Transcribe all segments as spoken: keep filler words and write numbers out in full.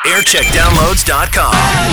aircheck downloads dot com.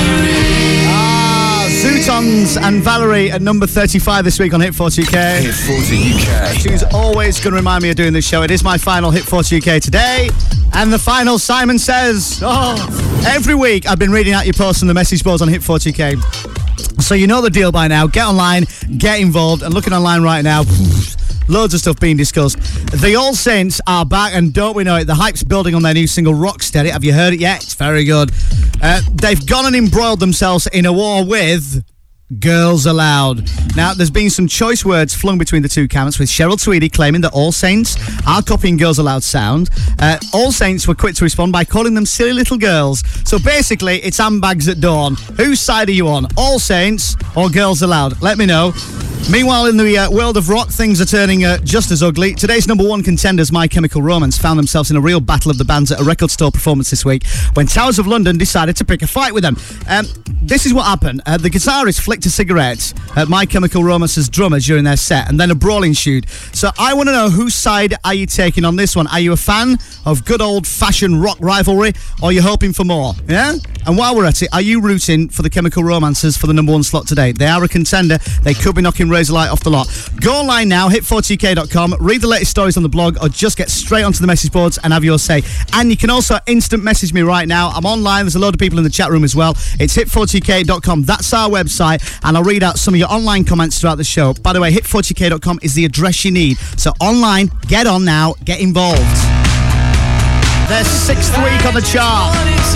Ah, Zootons and Valerie at number thirty-five this week on Hit forty U K. Hit forty U K. She's always going to remind me of doing this show. It is my final Hit forty U K today. And the final, Simon Says. Oh, every week I've been reading out your posts on the message boards on Hit forty U K. So you know the deal by now. Get online, get involved, and looking online right now, loads of stuff being discussed. The All Saints are back, and don't we know it, the hype's building on their new single, Rocksteady. Have you heard it yet? It's very good. Uh, they've gone and embroiled themselves in a war with Girls Aloud. Now, there's been some choice words flung between the two camps, with Cheryl Tweedy claiming that All Saints are copying Girls Aloud sound. Uh, All Saints were quick to respond by calling them silly little girls. So basically, it's handbags at dawn. Whose side are you on? All Saints or Girls Aloud? Let me know. Meanwhile, in the uh, world of rock, things are turning uh, just as ugly. Today's number one contenders, My Chemical Romance, found themselves in a real battle of the bands at a record store performance this week when Towers of London decided to pick a fight with them. Um, this is what happened. Uh, the guitarist flicked a cigarette at My Chemical Romance's drummer during their set, and then a brawl ensued. So I want to know, whose side are you taking on this one? Are you a fan of good old-fashioned rock rivalry, or are you hoping for more? Yeah? And while we're at it, are you rooting for the Chemical Romancers for the number one slot today? They are a contender. They could be knocking Razor Light off the lot. Go online now, hit forty U K dot com, read the latest stories on the blog, or just get straight onto the message boards and have your say. And you can also instant message me right now. I'm online. There's a load of people in the chat room as well. It's hit forty U K dot com. That's our website, and I'll read out some of your online comments throughout the show. By the way, hit forty U K dot com is the address you need. So online, get on now, get involved. Their sixth week on the chart.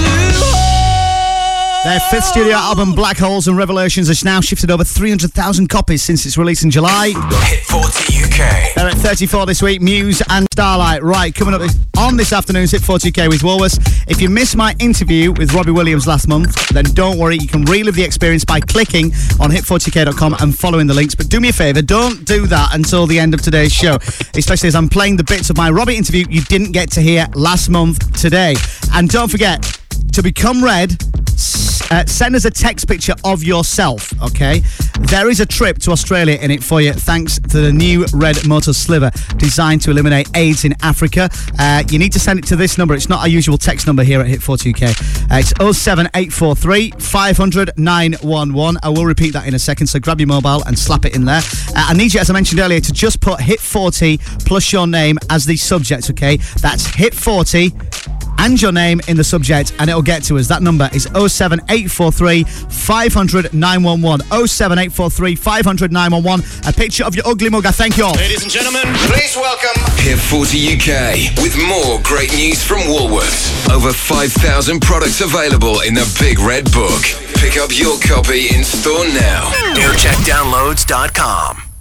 Their fifth studio album, Black Holes and Revelations, has now shifted over three hundred thousand copies since its release in July. Hit forty U K. They're at thirty-four this week, Muse and Starlight. Right, coming up this, on this afternoon's Hit forty U K with Woolworths. If you missed my interview with Robbie Williams last month, then don't worry, you can relive the experience by clicking on hit forty U K dot com and following the links. But do me a favour, don't do that until the end of today's show, especially as I'm playing the bits of my Robbie interview you didn't get to hear last month today. And don't forget, to become Red, uh, send us a text picture of yourself, okay? There is a trip to Australia in it for you, thanks to the new Red Motor Sliver, designed to eliminate AIDS in Africa. Uh, you need to send it to this number. It's not our usual text number here at Hit forty U K. Uh, it's oh seven eight four three, five hundred, nine one one. I will repeat that in a second, so grab your mobile and slap it in there. Uh, I need you, as I mentioned earlier, to just put Hit forty plus your name as the subject, okay? That's Hit forty and your name in the subject, and it'll get to us. That number is oh seven eight four three, five hundred, nine one one. oh seven eight four three, five hundred, nine one one. A picture of your ugly mug. I thank you all. Ladies and gentlemen, please welcome Hit forty U K with more great news from Woolworths. Over five thousand products available in the Big Red Book. Pick up your copy in store now. aircheck downloads dot com.